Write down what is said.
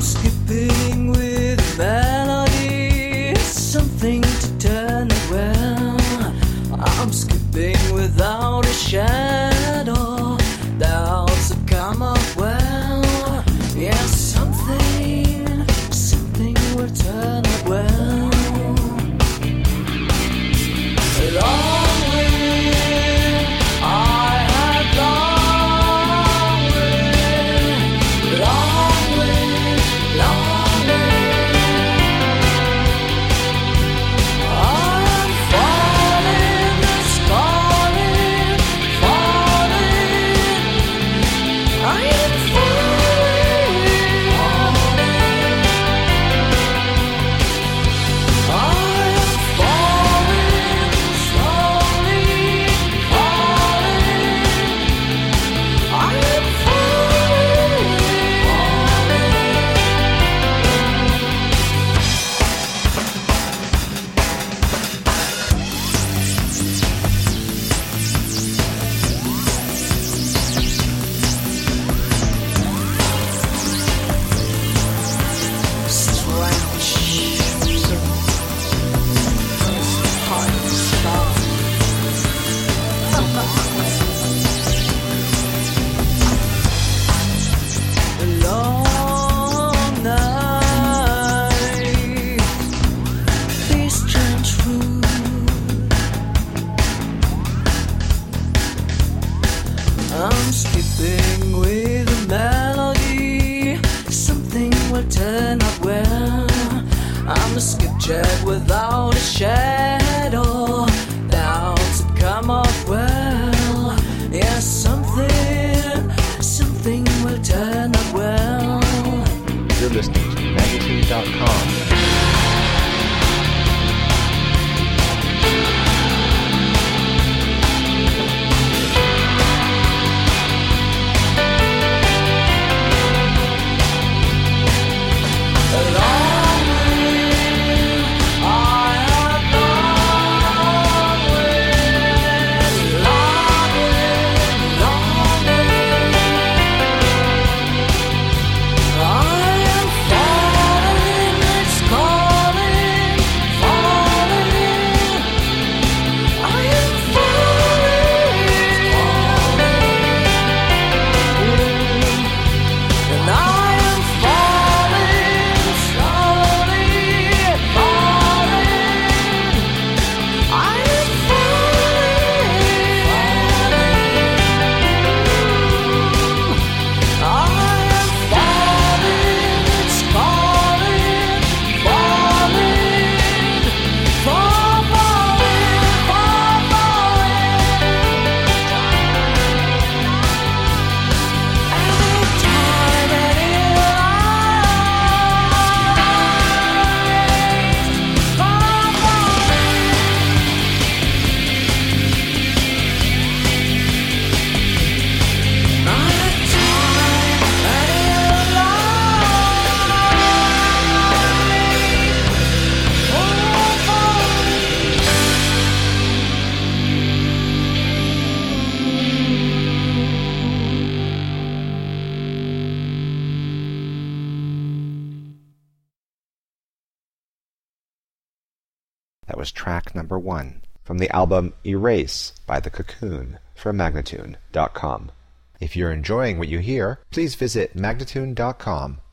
skipping with melody, something to turn it well. I'm skipping without a shadow, doubts that come up well. Yes, something will turn it well. Long way, I had long way, long way, long way. I'm falling, it's falling, falling. I am falling, falling. I am falling, slowly falling. I am falling, long night, this trench food. I'm skipping with a melody, something will turn out well. I'm a skipjack without a shadow, doubts that come off well. Yes, something will turn out well. You're listening to Magnitude.com. Long way, I had long way, long way, long way. I am falling, it's calling, falling. I am falling, falling. And I am falling, slowly falling. I am falling, falling. I am falling, it's calling, falling, falling, every time that it That was track number 1 from the album Erase by The Cocoon from Magnitude.com. If you're enjoying what you hear, please visit Magnitude.com